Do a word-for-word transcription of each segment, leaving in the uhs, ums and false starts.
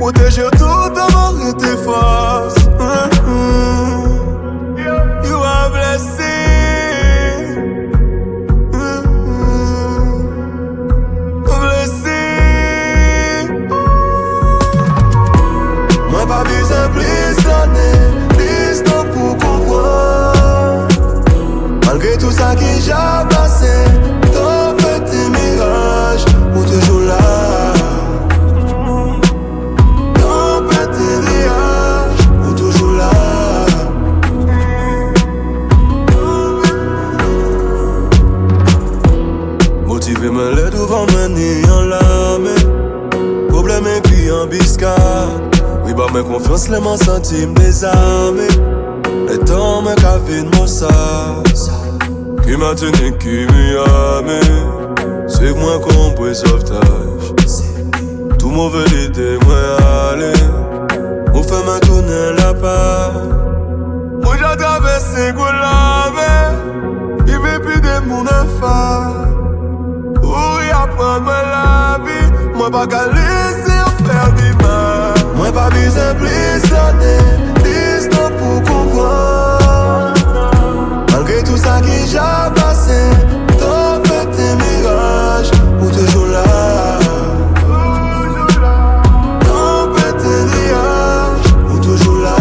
protéger tout amour et tes forces. Mm-hmm. You are blessed. Mm-hmm. Blessed. Moi pas besoin plus d'années, plus de temps pour comprendre. Malgré tout ça qui j'ai passé, ton petit mirage, ou toujours là. Ton petit mirage, ou toujours là. Motivé me l'aide devant mener en lame. Problème et puis embuscade. Oui bah mes confiance les m'en senti désarmé. Les temps me café de mon sas. Qui m'a tenu, qui m'a amé. C'est que moi compris sauvetage. Tout mauvais idée, moi aller. On fait ma tournée la part. Moi j'ai traversé la mer. Il veut plus de mon enfant. Oui, après moi la vie. Moi pas qu'à laisser faire du mal. Moi pas besoin plus d'années, plus de temps pour comprendre. Malgré tout ça qui j'ai passé, ton petit mirage, ou toujours là. Ton petit mirage, ou toujours là.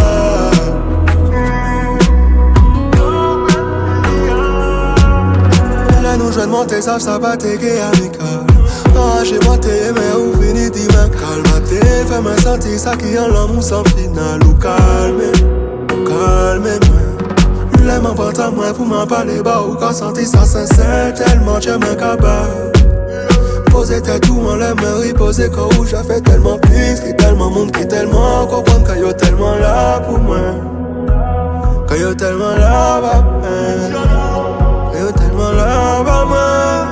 Là nous jeunes monter, ça ça va t'aider amical. Ah j'ai monté mais où fini dis moi calme. Fais me sentir ça qui en l'amour sans final. Ou calme, calme moi. Les m'en portent à moi pour m'en parler bas. Ou quand sentir ça sincère tellement j'ai m'en cabal. Poser tête tout en l'air me reposer quand où j'ai fait tellement plus. Qui tellement monde qui tellement comprendre quand y'a tellement là pour moi. Quand y'a tellement là bah quand y'a tellement là bah moi.